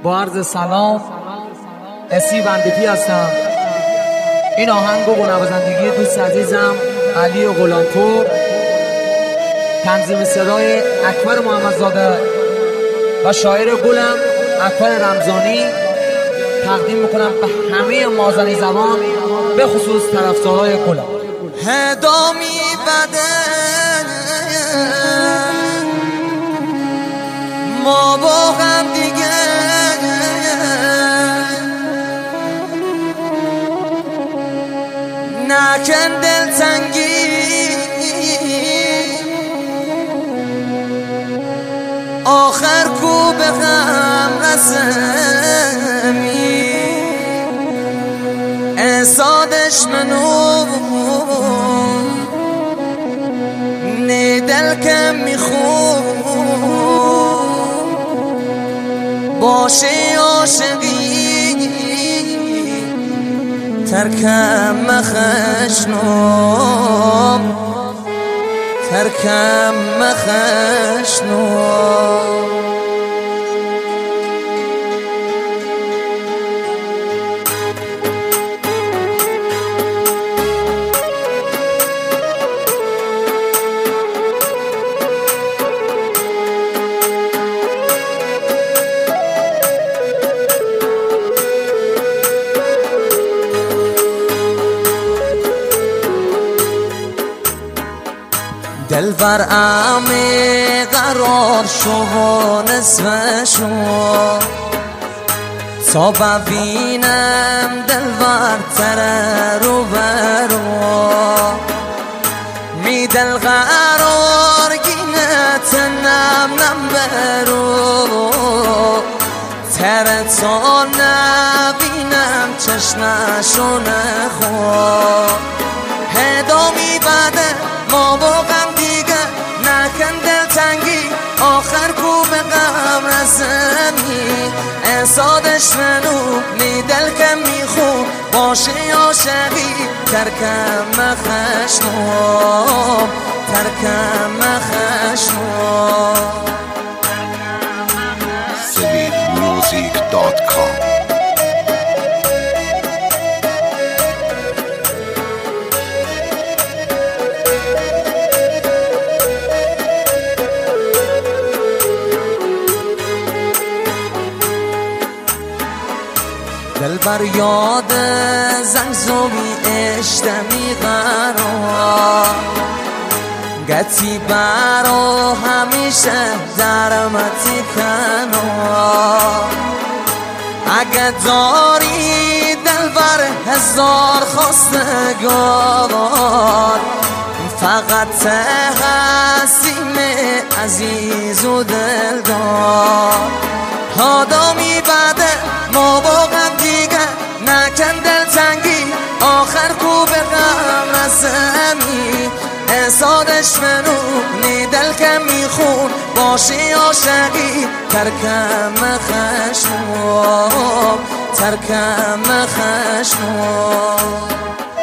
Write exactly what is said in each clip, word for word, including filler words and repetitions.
با عرض سلام، اسی بندپی هستم. این آهنگو با نوازندگی دوست عزیزم علی غلامپور، تنظیم صدای اکبر محمدزاده و شاعر گلم اکبر رمضانی تقدیم میکنم به همه مازنی زبان، به خصوص طرفدارای گلم. هدامی بده ما با هم دیگه نکن دلتنگی، آخر کو به غم رسمی احسادش منو نه دل کم میخون باشه عاشقی ترکم مخشنم ترکم مخشنم دل بر عمی قرار شو نصف شو تا ببینم دل بر تره رو برو می دل قرار گینه تنم نم برو تره تا نبینم چشمشو نخو هدامی بده ما با غم دیگه نکن دلتنگی آخر کو به غم رسمی احسادش منو نی دل کم میخون باشه عاشقی ترکم مخشنم ترکم مخشنم سوید موزیک دات کام. دل بر یاد زنگزومی اشتمی قرار گتی برا همیشه درمتی کنار اگه داری دل بر هزار خواستگار فقط هستیم عزیز و دلدار آدمی بده ما با غم دیگه نکن دلتنگی آخر کو به غم رسمی احسادش منو نی دل کم میخون باشه عاشقی ترکم مخشنم ترکم مخشنم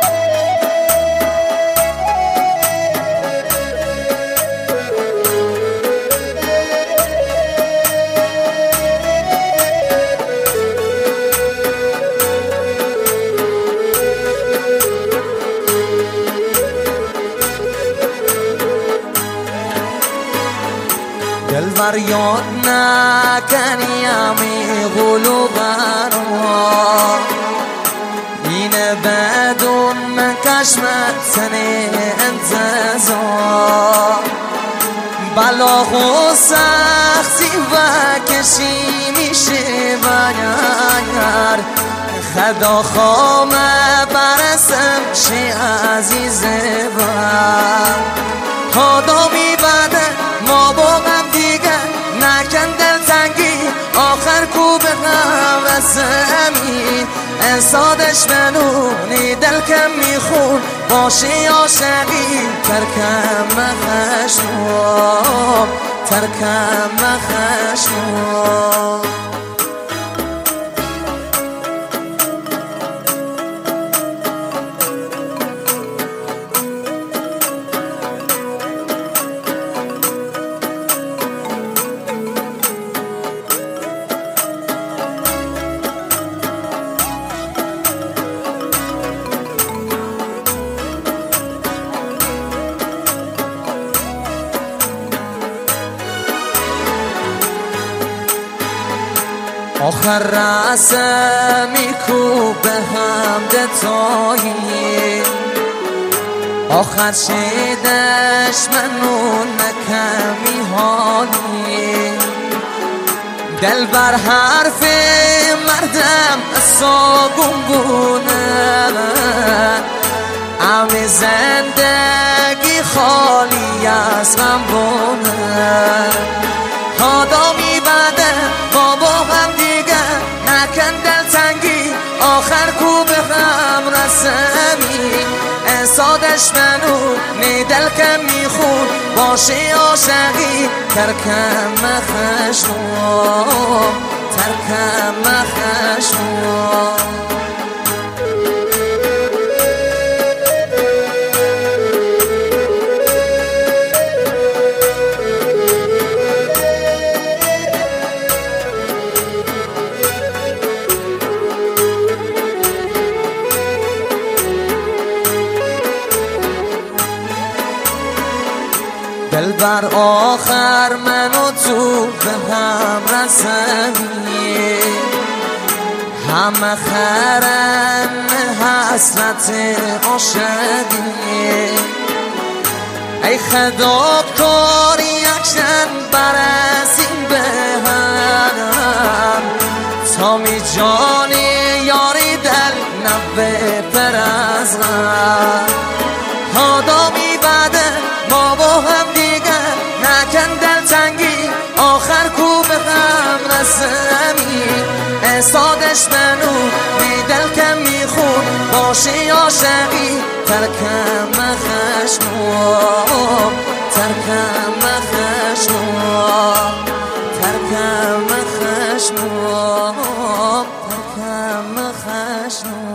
دل بر یاد نکنی امی غلو بروا اینه بدون من کشمت سنه انتظار بلا خو سختی و کشی میشه بگر خدا خوامه برسم شی عزیزه بر آدمی بده ما با غم دیگه نکن دلتنگی آخر کو به غم رسمی احسادش منو نی دل کم میخون باشه عاشقی ترکم مخشنم ترکم مخشنم آخر رسمی کو به حمد تویی آخر شیدش منو نکمی حالی دل بر حرف مردم اصابون بونه امی زندگی خالی از غم بونه آدمی بده ما با هم دیگه نکن دلتنگی آخر کو به غم رسمی احسادش منو می دل کم میخون باشی عاشقی ترکم مخشنو ترکم مخشنو دل بر آخر من و تو به هم رسمی همه خرم حسرت عاشقی ای خدا کاری اکشن برسیم به هم تا می جانی یاری دل نبه پر از غم آدمی بده ما با هم نکن دلتنگی آخر کو به غم رسمی احسادش منو بی دل کم میخون باشی عاشقی ترکم مخشنو ترکم مخشنو ترکم مخشنو ترکم مخشنو